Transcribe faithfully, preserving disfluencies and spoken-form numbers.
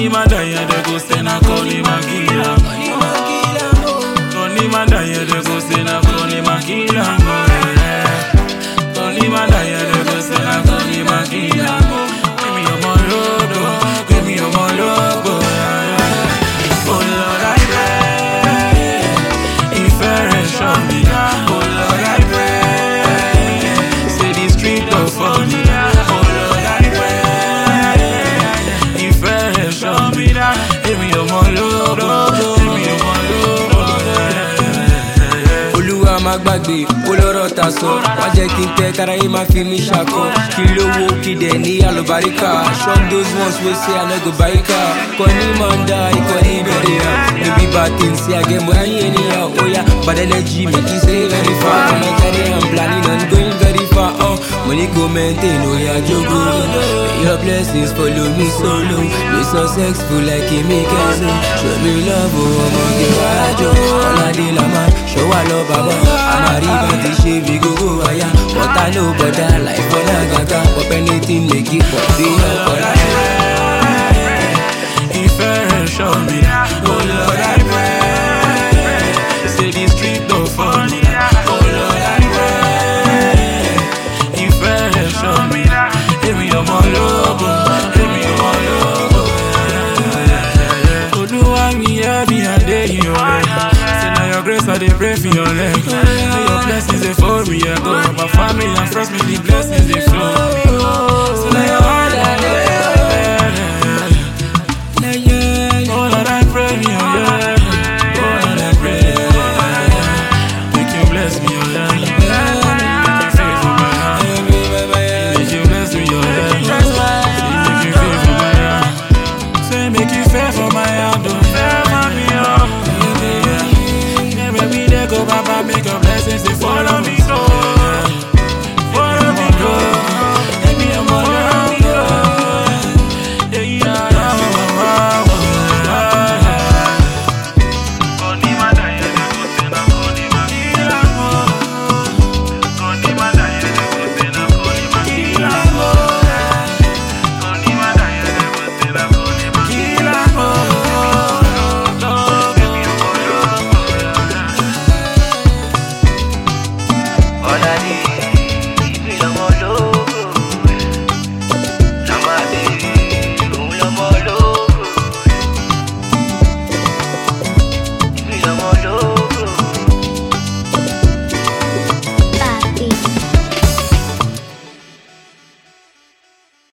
Koni madaya de go say na koni makila. Koni madaya de go say na koni makila. Koni madaya de go say na koni makila. Give me your mologo, give me your mologo. Oh Lord, I pray, if I show me. Oh Lord, I pray, say the street don't fall me. Oh Lord, I pray, if I show me that, give me your mologo, give me your mologo. Olúwa má gbàgbé, olóró ta sọ, wá jẹ́ kí n tẹ́ káráyé má fi mí ṣakọ. Kí lówó kí dẹ̀ ní àlùbáríkà, shock those ones wey say I no go buy car. Kọ́ni mọ̀ndà, ìkọ́ni bẹ̀rẹ̀ ya. No be bad thing, say I get money anyhow. Oh yeah, bad energy make you stay very far. I'm a carry, I'm planning on going very far. Uh, money go maintain, oh yeah, jogo. May your blessings follow me solo. We successful like a make show me love, oh, I'ma give a joke. All I did, I'm a show I love, baba. I'm a river, this shit, we go go, yeah. But I know, but I like for the gaga. But anything, make it for the